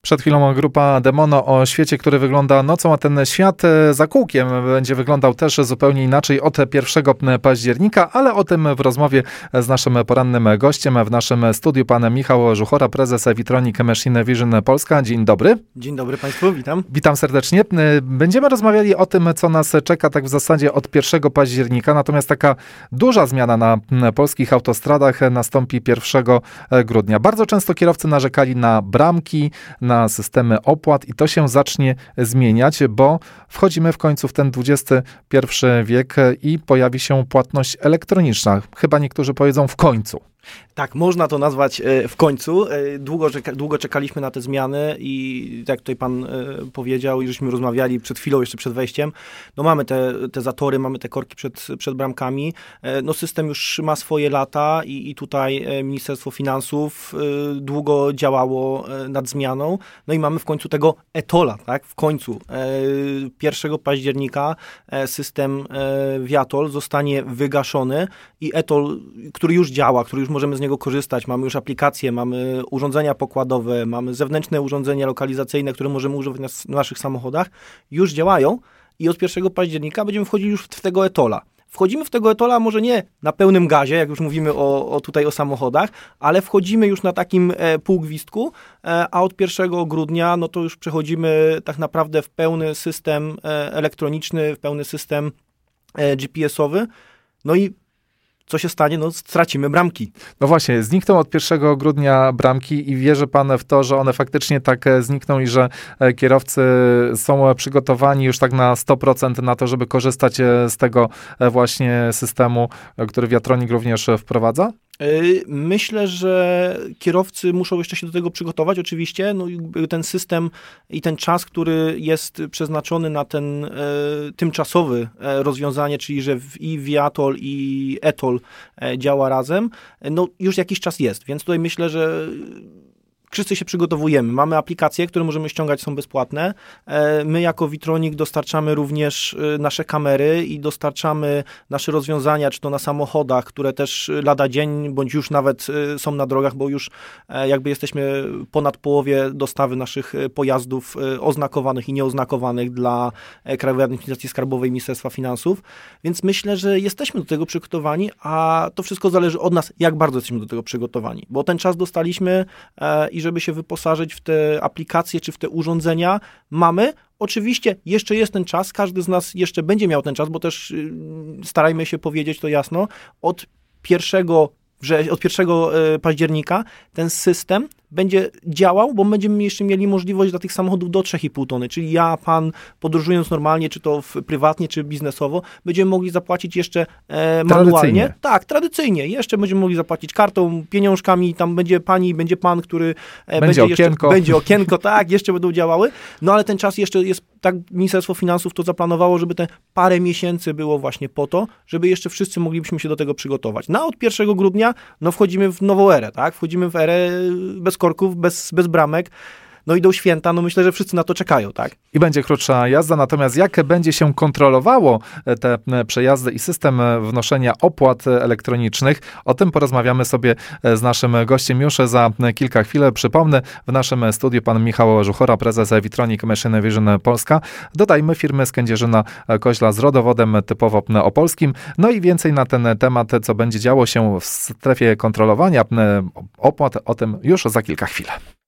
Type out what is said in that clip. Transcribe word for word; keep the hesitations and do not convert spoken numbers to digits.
Przed chwilą grupa Demono o świecie, który wygląda nocą, a ten świat za kółkiem będzie wyglądał też zupełnie inaczej od pierwszego października, ale o tym w rozmowie z naszym porannym gościem w naszym studiu, pan Michał Żuchora, prezes Vitronic Machine Vision Polska. Dzień dobry. Dzień dobry Państwu, witam. Witam serdecznie. Będziemy rozmawiali o tym, co nas czeka tak w zasadzie od pierwszego października, natomiast taka duża zmiana na polskich autostradach nastąpi pierwszego grudnia. Bardzo często kierowcy narzekali na bramki, na na systemy opłat i to się zacznie zmieniać, bo wchodzimy w końcu w ten dwudziesty pierwszy wiek i pojawi się płatność elektroniczna. Chyba niektórzy powiedzą w końcu. Tak, można to nazwać w końcu. Długo, długo czekaliśmy na te zmiany i tak tutaj pan powiedział i żeśmy rozmawiali przed chwilą, jeszcze przed wejściem, no mamy te, te zatory, mamy te korki przed, przed bramkami. No system już ma swoje lata i, i tutaj Ministerstwo Finansów długo działało nad zmianą. No i mamy w końcu tego etola, tak? W końcu pierwszego października system ViaTOLL zostanie wygaszony i etol, który już działa, który już możemy z niego korzystać, mamy już aplikacje, mamy urządzenia pokładowe, mamy zewnętrzne urządzenia lokalizacyjne, które możemy używać na, na naszych samochodach, już działają i od pierwszego października będziemy wchodzili już w, w tego etola. Wchodzimy w tego etola może nie na pełnym gazie, jak już mówimy o, o tutaj o samochodach, ale wchodzimy już na takim e, półgwizdku, e, a od pierwszego grudnia no to już przechodzimy tak naprawdę w pełny system e, elektroniczny, w pełny system e, G P S-owy. No i co się stanie? No stracimy bramki. No właśnie, znikną od pierwszego grudnia bramki i wierzy pan w to, że one faktycznie tak znikną i że kierowcy są przygotowani już tak na sto procent na to, żeby korzystać z tego właśnie systemu, który Vitronic również wprowadza? Myślę, że kierowcy muszą jeszcze się do tego przygotować, oczywiście. No, ten system i ten czas, który jest przeznaczony na ten e, tymczasowy e, rozwiązanie, czyli że w, i ViaTOLL i etoll e, działa razem, no już jakiś czas jest, więc tutaj myślę, że wszyscy się przygotowujemy. Mamy aplikacje, które możemy ściągać, są bezpłatne. My jako Vitronic dostarczamy również nasze kamery i dostarczamy nasze rozwiązania, czy to na samochodach, które też lada dzień, bądź już nawet są na drogach, bo już jakby jesteśmy ponad połowie dostawy naszych pojazdów oznakowanych i nieoznakowanych dla Krajowej Administracji Skarbowej i Ministerstwa Finansów. Więc myślę, że jesteśmy do tego przygotowani, a to wszystko zależy od nas, jak bardzo jesteśmy do tego przygotowani. Bo ten czas dostaliśmy i żeby się wyposażyć w te aplikacje czy w te urządzenia, mamy. Oczywiście jeszcze jest ten czas, każdy z nas jeszcze będzie miał ten czas, bo też starajmy się powiedzieć to jasno, od pierwszego że od pierwszego października ten system będzie działał, bo będziemy jeszcze mieli możliwość dla tych samochodów do trzy i pół tony, czyli ja, pan, podróżując normalnie, czy to w, prywatnie, czy biznesowo, będziemy mogli zapłacić jeszcze e, manualnie. Tradycyjnie. Tak, tradycyjnie. Jeszcze będziemy mogli zapłacić kartą, pieniążkami, tam będzie pani, będzie pan, który e, będzie, będzie okienko. Jeszcze, będzie okienko, tak, jeszcze będą działały, no ale ten czas jeszcze jest, tak Ministerstwo Finansów to zaplanowało, żeby te parę miesięcy było właśnie po to, żeby jeszcze wszyscy moglibyśmy się do tego przygotować. No od pierwszego grudnia, no wchodzimy w nową erę, tak, wchodzimy w erę bez korków, bez, bez bramek. No idą święta, no myślę, że wszyscy na to czekają, tak? I będzie krótsza jazda, natomiast jak będzie się kontrolowało te przejazdy i system wnoszenia opłat elektronicznych, o tym porozmawiamy sobie z naszym gościem już za kilka chwil. Przypomnę, w naszym studiu pan Michał Żuchora, prezes Vitronic Machine Vision Polska. Dodajmy firmy z Kędzierzyna-Koźla z rodowodem typowo opolskim. No i więcej na ten temat, co będzie działo się w strefie kontrolowania opłat, o tym już za kilka chwil.